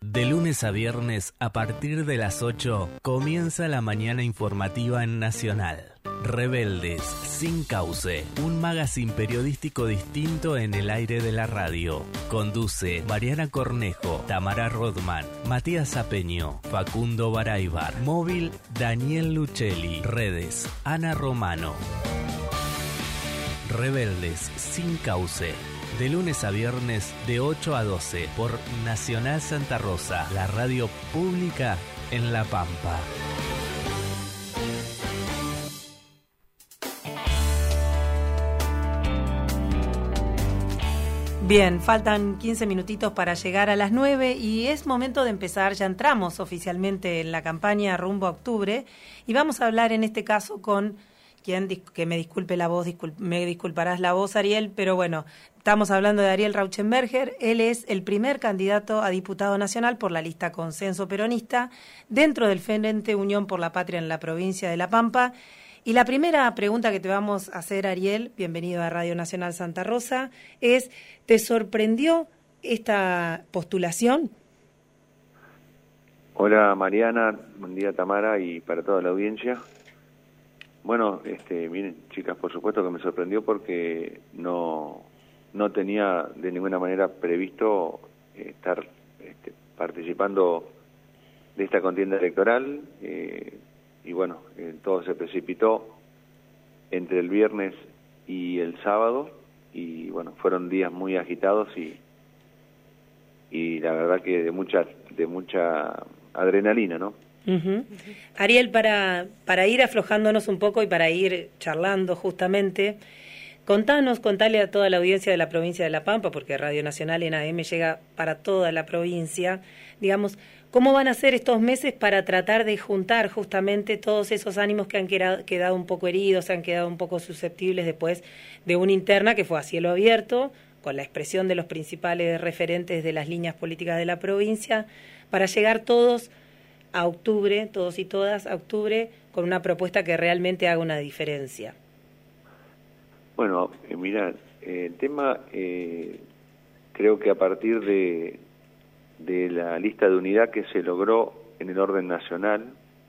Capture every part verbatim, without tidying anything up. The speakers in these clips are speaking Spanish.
De lunes a viernes, a partir de las ocho, comienza la mañana informativa en Nacional. Rebeldes, sin cauce, un magazine periodístico distinto en el aire de la radio. Conduce Mariana Cornejo, Tamara Rodman, Matías Apeño, Facundo Baraybar. Móvil, Daniel Luchelli. Redes, Ana Romano. Rebeldes, sin cauce. De lunes a viernes, de ocho a doce, por Nacional Santa Rosa, la radio pública en La Pampa. Bien, faltan quince minutitos para llegar a las nueve y es momento de empezar. Ya entramos oficialmente en la campaña rumbo a octubre y vamos a hablar en este caso con quien, que me disculpe la voz, discul- me disculparás la voz, Ariel, pero bueno, estamos hablando de Ariel Rauschenberger. Él es el primer candidato a diputado nacional por la lista Consenso Peronista dentro del Frente Unión por la Patria en la provincia de La Pampa. Y la primera pregunta que te vamos a hacer, Ariel, bienvenido a Radio Nacional Santa Rosa, es, ¿te sorprendió esta postulación? Hola Mariana, buen día Tamara y para toda la audiencia. Bueno, este, miren, chicas, por supuesto que me sorprendió porque no, no tenía de ninguna manera previsto eh, estar este, participando de esta contienda electoral. Eh, y bueno, eh, todo se precipitó entre el viernes y el sábado y bueno, fueron días muy agitados y y la verdad que de mucha de mucha adrenalina, ¿no? Uh-huh. Ariel, para, para ir aflojándonos un poco y para ir charlando justamente, contanos, contale a toda la audiencia de la provincia de La Pampa, porque Radio Nacional en A M llega para toda la provincia, digamos, ¿cómo van a ser estos meses para tratar de juntar justamente todos esos ánimos que han quedado, quedado un poco heridos, se han quedado un poco susceptibles después de una interna que fue a cielo abierto, con la expresión de los principales referentes de las líneas políticas de la provincia, para llegar todos a octubre, todos y todas a octubre, con una propuesta que realmente haga una diferencia? Bueno, eh, mira, eh, el tema, eh, creo que a partir de, de la lista de unidad que se logró en el orden nacional,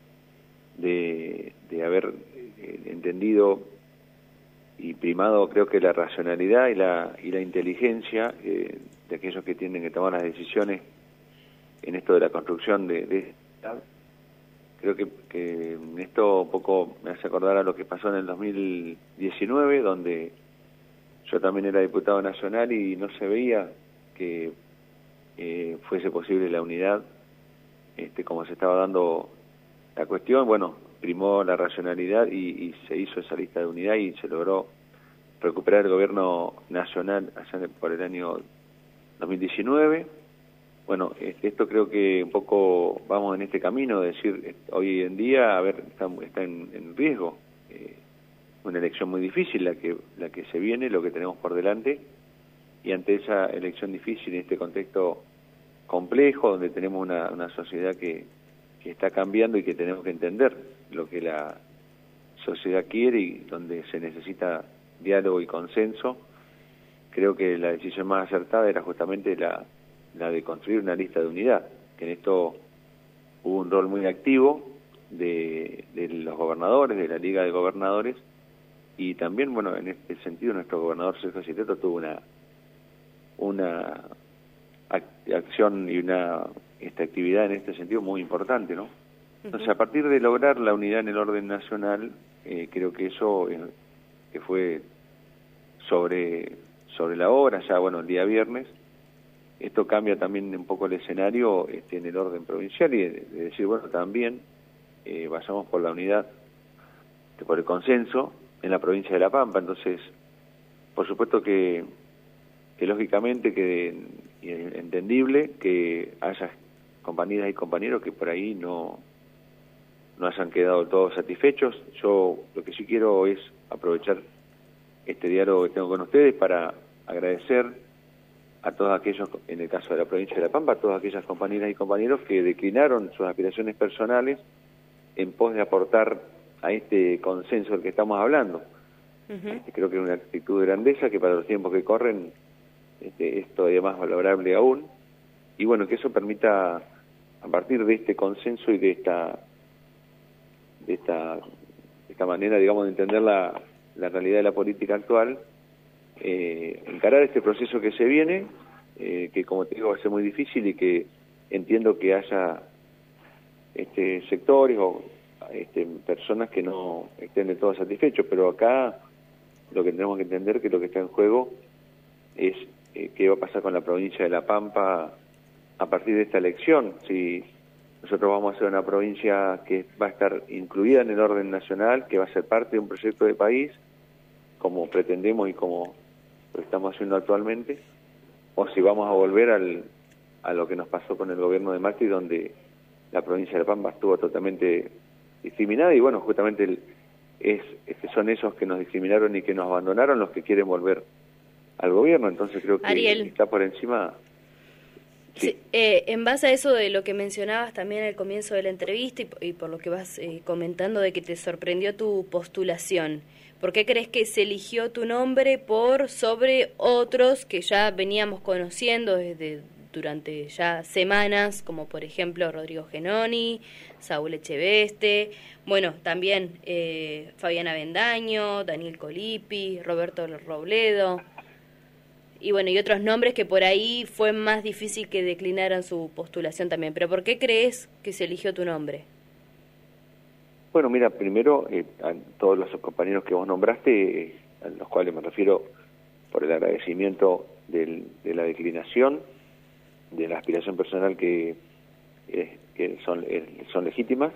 de, de haber eh, entendido y primado, creo que la racionalidad y la, y la inteligencia eh, de aquellos que tienen que tomar las decisiones en esto de la construcción de, de creo que, que esto un poco me hace acordar a lo que pasó en el dos mil diecinueve, donde yo también era diputado nacional y no se veía que eh, fuese posible la unidad, este, como se estaba dando la cuestión. Bueno, primó la racionalidad y, y se hizo esa lista de unidad y se logró recuperar el gobierno nacional allá por el año dos mil diecinueve. Bueno, esto creo que un poco vamos en este camino, de decir, hoy en día, a ver, está, está en, en riesgo, eh, una elección muy difícil la que la que se viene, lo que tenemos por delante, y ante esa elección difícil, en este contexto complejo, donde tenemos una, una sociedad que, que está cambiando y que tenemos que entender lo que la sociedad quiere y donde se necesita diálogo y consenso, creo que la decisión más acertada era justamente la la de construir una lista de unidad, que en esto hubo un rol muy activo de, de los gobernadores, de la Liga de Gobernadores, y también, bueno, en este sentido nuestro gobernador Sergio Citeto tuvo una una ac- acción y una esta actividad en este sentido muy importante, ¿no? Entonces, a partir de lograr la unidad en el orden nacional, eh, creo que eso eh, que fue sobre sobre la hora, ya, bueno, el día viernes. Esto cambia también un poco el escenario este, en el orden provincial y de, de decir, bueno, también eh, vayamos por la unidad, este, por el consenso en la provincia de La Pampa. Entonces, por supuesto que, que lógicamente, que y entendible que haya compañeras y compañeros que por ahí no, no hayan quedado todos satisfechos. Yo lo que sí quiero es aprovechar este diálogo que tengo con ustedes para agradecer a todos aquellos, en el caso de la provincia de La Pampa, a todas aquellas compañeras y compañeros que declinaron sus aspiraciones personales en pos de aportar a este consenso del que estamos hablando. Uh-huh. Este, creo que es una actitud de grandeza que para los tiempos que corren este, es todavía más valorable aún, y bueno, que eso permita a partir de este consenso y de esta de esta, de esta manera, digamos, de entender la, la realidad de la política actual, eh, encarar este proceso que se viene, eh, que como te digo va a ser muy difícil y que entiendo que haya este, sectores o este, personas que no estén de todo satisfechos, pero acá lo que tenemos que entender que lo que está en juego es eh, qué va a pasar con la provincia de La Pampa a partir de esta elección. Si nosotros vamos a ser una provincia que va a estar incluida en el orden nacional, que va a ser parte de un proyecto de país, como pretendemos y como lo estamos haciendo actualmente, o si vamos a volver al, a lo que nos pasó con el gobierno de Macri, donde la provincia de La Pampa estuvo totalmente discriminada, y bueno, justamente el, es, es que son esos que nos discriminaron y que nos abandonaron los que quieren volver al gobierno. Entonces creo que Ariel, está por encima. Sí. Sí, eh, en base a eso de lo que mencionabas también al comienzo de la entrevista y, y por lo que vas eh, comentando de que te sorprendió tu postulación, ¿por qué crees que se eligió tu nombre por sobre otros que ya veníamos conociendo desde durante ya semanas, como por ejemplo Rodrigo Genoni, Saúl Echeveste, bueno, también eh, Fabiana Bendaño, Daniel Colipi, Roberto Robledo, y bueno, y otros nombres que por ahí fue más difícil que declinaran su postulación también? Pero ¿por qué crees que se eligió tu nombre? Bueno, mira, primero eh, a todos los compañeros que vos nombraste, eh, a los cuales me refiero por el agradecimiento del, de la declinación, de la aspiración personal que, eh, que son, eh, son legítimas,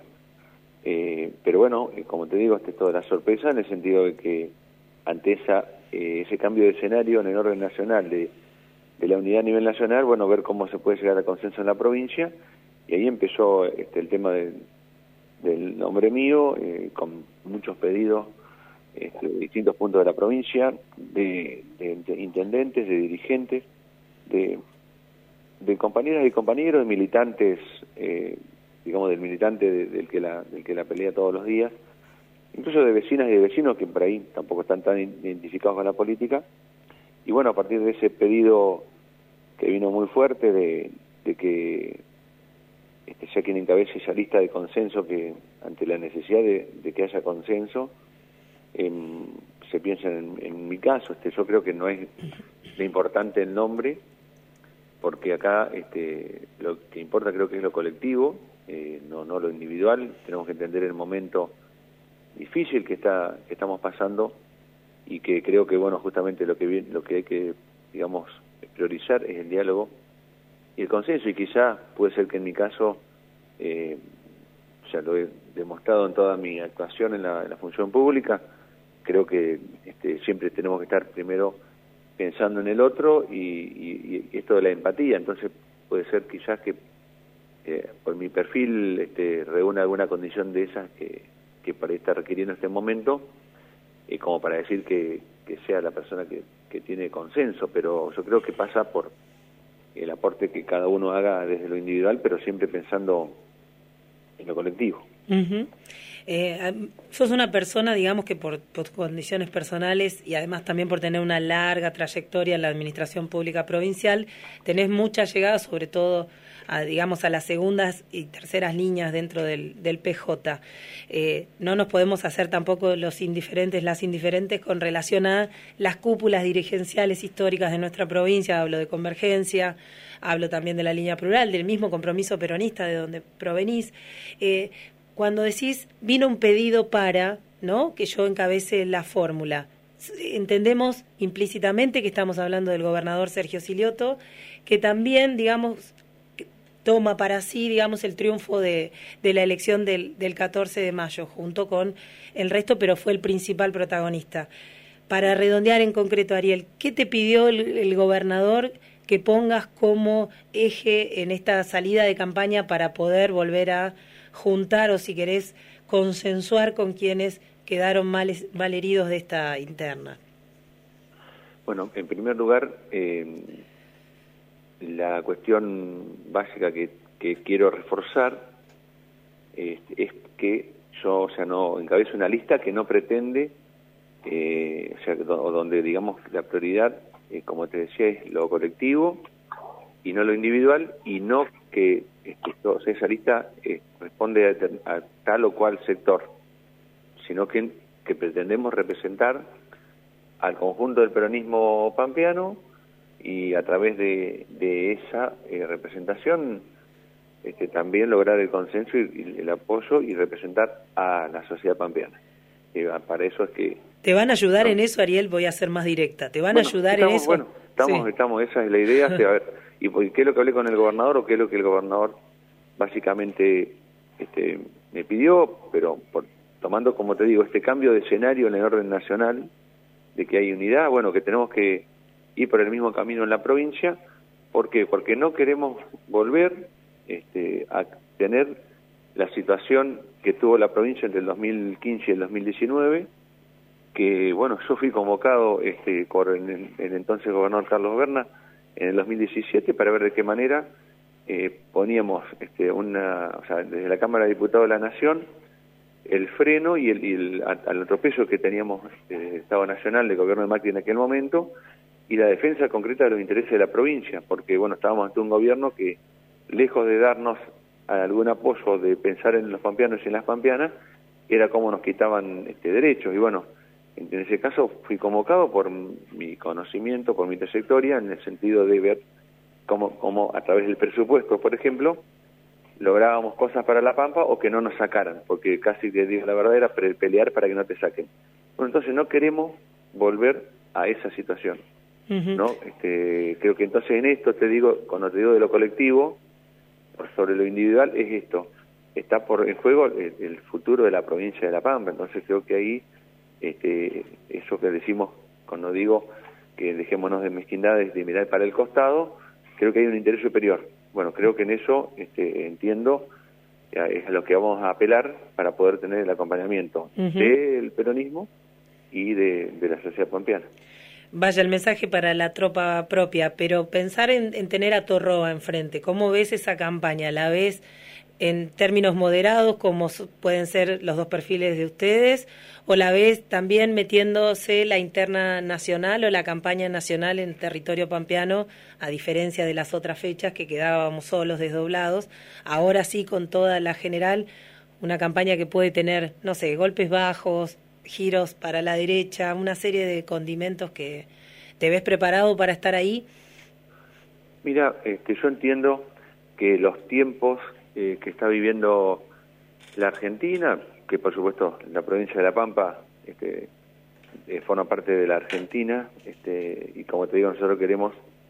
eh, pero bueno, eh, como te digo, esta es toda la sorpresa en el sentido de que ante esa eh, ese cambio de escenario en el orden nacional de, de la unidad a nivel nacional, bueno, ver cómo se puede llegar a consenso en la provincia, y ahí empezó este, el tema de, del nombre mío, eh, con muchos pedidos este, de distintos puntos de la provincia, de, de, de intendentes, de dirigentes, de, de compañeras y compañeros, de militantes, eh, digamos del militante de, del, que la, del que la pelea todos los días, incluso de vecinas y de vecinos que por ahí tampoco están tan identificados con la política. Y bueno, a partir de ese pedido que vino muy fuerte de, de que este, sea quien encabece esa lista de consenso, que ante la necesidad de, de que haya consenso, eh, se piensa en, en mi caso. Este, yo creo que no es lo importante el nombre, porque acá este, lo que importa creo que es lo colectivo, eh, no, no lo individual. Tenemos que entender el momento difícil que está que estamos pasando, y que creo que bueno, justamente lo que lo que hay que, digamos, priorizar es el diálogo y el consenso, y quizá puede ser que en mi caso, eh, ya lo he demostrado en toda mi actuación en la, en la función pública, creo que este, siempre tenemos que estar primero pensando en el otro, y, y, y esto de la empatía. Entonces puede ser quizás que eh, por mi perfil este, reúna alguna condición de esas que que para estar requiriendo este momento, eh, como para decir que, que sea la persona que, que tiene consenso, pero yo creo que pasa por el aporte que cada uno haga desde lo individual, pero siempre pensando en lo colectivo. Uh-huh. Eh, sos una persona, digamos, que por, por condiciones personales y además también por tener una larga trayectoria en la administración pública provincial, tenés mucha llegada, sobre todo a, digamos, a las segundas y terceras líneas dentro del, del P J. Eh, no nos podemos hacer tampoco los indiferentes, las indiferentes con relación a las cúpulas dirigenciales históricas de nuestra provincia. Hablo de Convergencia, hablo también de la línea plural, del mismo Compromiso Peronista de donde provenís. Eh, cuando decís, vino un pedido para, ¿no?, que yo encabece la fórmula, entendemos implícitamente que estamos hablando del gobernador Sergio Silioto, que también, digamos, toma para sí, digamos, el triunfo de, de la elección del, del catorce de mayo, junto con el resto, pero fue el principal protagonista. Para redondear en concreto, Ariel, ¿qué te pidió el, el gobernador que pongas como eje en esta salida de campaña para poder volver a juntar, o si querés, consensuar con quienes quedaron mal, mal heridos de esta interna? Bueno, en primer lugar, eh, la cuestión básica que, que quiero reforzar eh, es que yo, o sea, no encabezo una lista que no pretende, eh, o sea, do, donde, digamos, la prioridad, eh, como te decía, es lo colectivo y no lo individual, y no que este, o sea, esa lista eh, responde a, a tal o cual sector, sino que, que pretendemos representar al conjunto del peronismo pampeano y a través de, de esa eh, representación este, también lograr el consenso y, y el apoyo y representar a la sociedad pampeana. Eh, para eso es que... ¿Te van a ayudar ¿no? en eso, Ariel? Voy a ser más directa. ¿Te van bueno, a ayudar estamos, en eso? Bueno, estamos, sí. estamos, esa es la idea. a ver, y, y qué es lo que hablé con el gobernador o qué es lo que el gobernador básicamente este, me pidió, pero por, tomando, como te digo, este cambio de escenario en el orden nacional, de que hay unidad, bueno, que tenemos que ir por el mismo camino en la provincia. ¿Por qué? Porque no queremos volver este, a tener la situación que tuvo la provincia entre el dos mil quince y el dos mil diecinueve, que, bueno, yo fui convocado este, por el, el entonces gobernador Carlos Berna en el dos mil diecisiete para ver de qué manera eh, poníamos este, una, o sea, desde la Cámara de Diputados de la Nación, el freno y el, y el al atropello que teníamos del eh, Estado Nacional, del gobierno de Macri en aquel momento, y la defensa concreta de los intereses de la provincia, porque bueno, estábamos ante un gobierno que, lejos de darnos algún apoyo de pensar en los pampeanos y en las pampeanas, era cómo nos quitaban este, derechos, y bueno, en, en ese caso fui convocado por mi conocimiento, por mi trayectoria, en el sentido de ver cómo, cómo a través del presupuesto, por ejemplo, lográbamos cosas para La Pampa o que no nos sacaran, porque casi, te digo la verdad, era pelear para que no te saquen. Bueno, entonces no queremos volver a esa situación, uh-huh. ¿no? Este, creo que entonces en esto, te digo, cuando te digo de lo colectivo, sobre lo individual, es esto, está por en juego el, el futuro de la provincia de La Pampa, entonces creo que ahí, este, eso que decimos cuando digo que dejémonos de mezquindades, de mirar para el costado, creo que hay un interés superior. Bueno, creo que en eso este, entiendo, es a lo que vamos a apelar para poder tener el acompañamiento uh-huh. del peronismo y de, de la sociedad pampeana. Vaya el mensaje para la tropa propia, pero pensar en, en tener a Torroa enfrente, ¿cómo ves esa campaña? ¿La ves en términos moderados, como pueden ser los dos perfiles de ustedes, o la ves también metiéndose la interna nacional o la campaña nacional en territorio pampeano, a diferencia de las otras fechas que quedábamos solos, desdoblados, ahora sí con toda la general, una campaña que puede tener, no sé, golpes bajos, giros para la derecha, una serie de condimentos que te ves preparado para estar ahí? Mira, este, yo entiendo que los tiempos Eh, que está viviendo la Argentina, que por supuesto la provincia de La Pampa este, eh, forma parte de la Argentina, este, y como te digo, nosotros queremos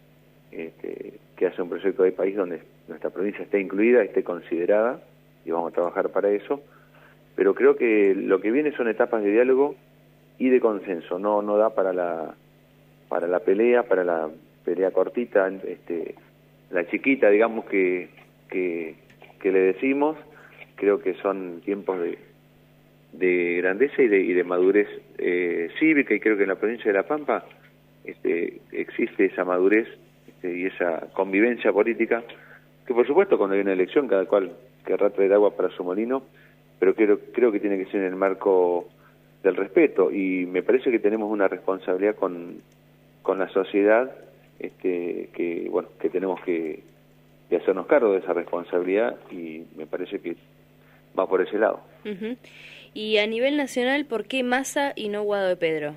este, que haya un proyecto de país donde nuestra provincia esté incluida, esté considerada, y vamos a trabajar para eso, pero creo que lo que viene son etapas de diálogo y de consenso, no no da para la para la pelea, para la pelea cortita, este, la chiquita, digamos, que que que le decimos. Creo que son tiempos de, de grandeza y de, y de madurez eh, cívica, y creo que en la provincia de La Pampa este, existe esa madurez este, y esa convivencia política, que por supuesto cuando hay una elección cada cual querrá traer agua para su molino, pero creo, creo que tiene que ser en el marco del respeto, y me parece que tenemos una responsabilidad con, con la sociedad este, que, bueno, que tenemos que de hacernos cargo de esa responsabilidad, y me parece que va por ese lado. Uh-huh. Y a nivel nacional, ¿por qué Massa y no Guado de Pedro?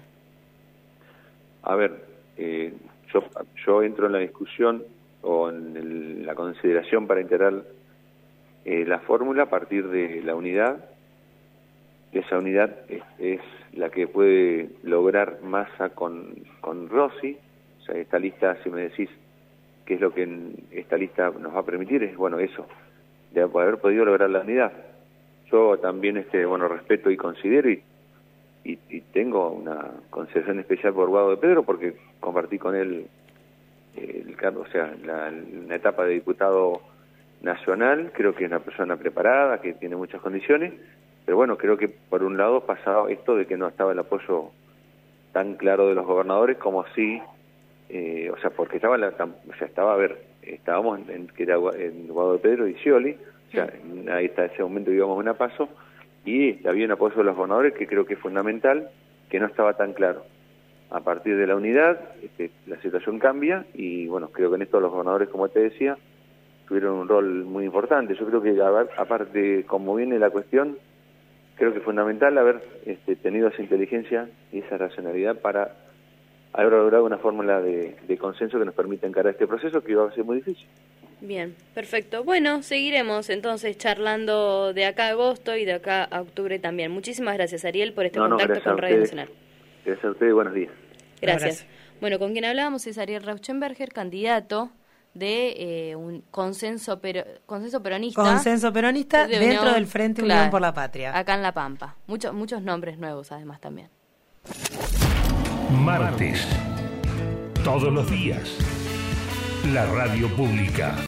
A ver, eh, yo, yo entro en la discusión o en el, la consideración para integrar eh, la fórmula a partir de la unidad. Esa unidad es, es la que puede lograr Massa con, con Rossi. O sea, esta lista, si me decís qué es lo que en esta lista nos va a permitir, es bueno eso, de haber podido lograr la unidad. Yo también este bueno respeto y considero y, y, y tengo una consideración especial por Guado de Pedro, porque compartí con él eh, el cargo, o sea, la, la etapa de diputado nacional. Creo que es una persona preparada, que tiene muchas condiciones, pero bueno, creo que por un lado pasaba esto de que no estaba el apoyo tan claro de los gobernadores como sí. Eh, o sea, porque estaba, la, o sea, estaba a ver, estábamos en, en que era en Guado de Pedro y Scioli, o sea, en, ahí está ese momento íbamos a un paso, y había un apoyo de los gobernadores que creo que es fundamental, que no estaba tan claro. A partir de la unidad, este, la situación cambia, y bueno, creo que en esto los gobernadores, como te decía, tuvieron un rol muy importante. Yo creo que, a ver, aparte, como viene la cuestión, creo que es fundamental haber este, tenido esa inteligencia y esa racionalidad para haber logrado una fórmula de, de consenso que nos permita encarar este proceso, que va a ser muy difícil. Bien, perfecto. Bueno, seguiremos entonces charlando de acá a agosto y de acá a octubre también. Muchísimas gracias, Ariel, por este no, contacto no, con Radio Nacional. Gracias a ustedes, buenos días. Gracias. Bueno, con quien hablábamos es Ariel Rauschenberger, candidato de eh, un consenso pero, consenso peronista. Consenso peronista de dentro Unión, del Frente claro, Unión por la Patria. Acá en La Pampa. Muchos muchos nombres nuevos además también. Martes. Todos los días. La radio pública.